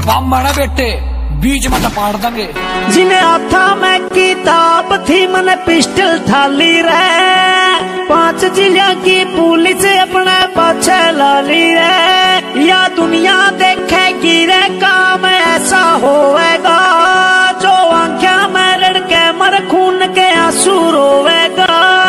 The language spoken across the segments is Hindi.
बामण है बेटे, बीच में पाड़ देंगे। जिन्हें हाथा में किताब थी मन पिस्टल थाली रे, 5 जिला की पुलिस अपने पाछे लाली रे। या दुनिया देखेगी रे काम ऐसा होएगा, जो आंखें में लड़के मर खून के आंसू रोवेगा।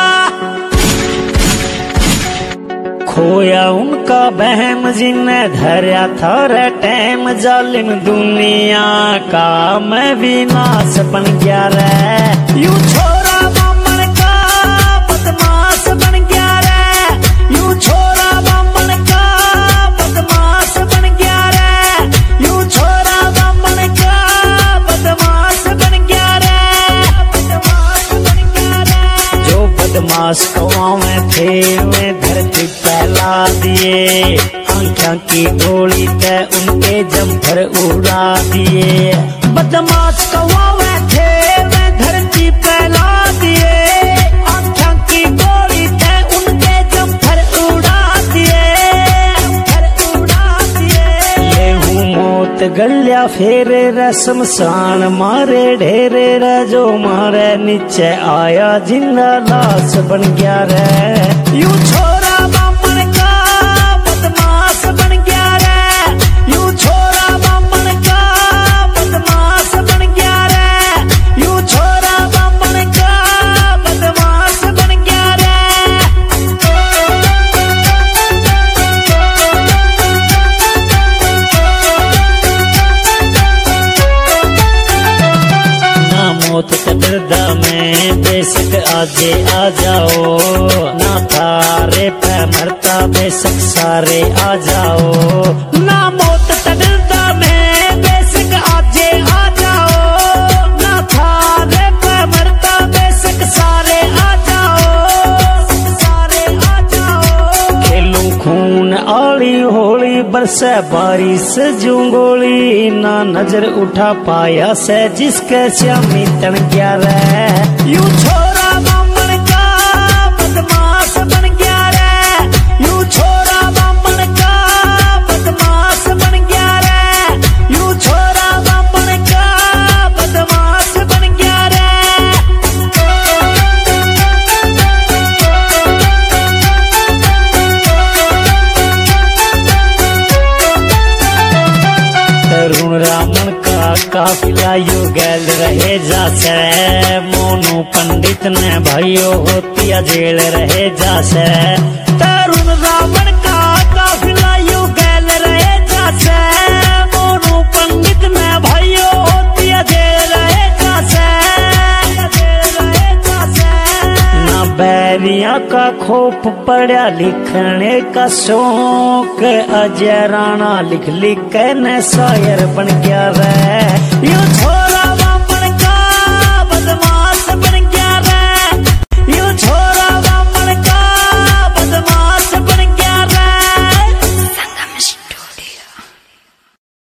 खोया उनका बहम जिन्हें धरा था रे टैम, जालिम दुनिया का मैं विनाश बन गया रे। यूं छोरा बामण का बदमाश बन गया रे, यूं छोरा बामण का बदमाश बन गया रे, यूं छोरा बामण का बदमाश बन गया रे, बदमाश बन गया रे। जो बदमाश कौवे थे वे धरती फैला दिए, आंखों की गोली ते उनके जम्फर उड़ा दिए। बदमाश कौवे थे वे धरती फैला दिए, आंखों की गोली ते उनके जम्फर उड़ा दिए, जम्फर उड़ा दिए। ये हूँ मौत गलिया फेरे शमशान मारे ढेरे रे, जो मारे नीचे आया जिंदा लाश बन गया रे। यूं छोरा बामण का बदमाश बन गया रे, यूं छोरा बामण का बदमाश बन गया रे, यूं छोरा बामण का बदमाश बन गया रे। ना मौत से डरदा मैं बेशक आगे आ जाओ, ना थारे पे मरता बेशक सारे आ जाओ। ना मौत से डरदा मैं बेशक आगे आ जाओ, ना थारे पे मरता बेशक सारे आ जाओ, सारे आ जाओ। खेलूं खून आली होली बरसे बारिश जुंगोली, ना नजर उठा पाया से जिसके श्यामी तन गया रे। यूं छोरा बामण का बदमाश बन गया रे, यूं छोरा बामण का बदमाश बन गया रे, यूं छोरा बामण का बदमाश बन गया रे। तरुण रामन का काफिला युगल रहे जासे, मोनू पंडित ने भाइयों होतिया जेल रहे जासे। तरुण रावण का काफिला युगल रहे जासे, मोनू पंडित ने भाइयों होतिया जेल रहे जासे, जेल रहे जासे। ना बैरिया का खौफ पड़ा लिखने का शौक, अजय राणा लिख लिख के न शायर बन गया रे। यूं छोरा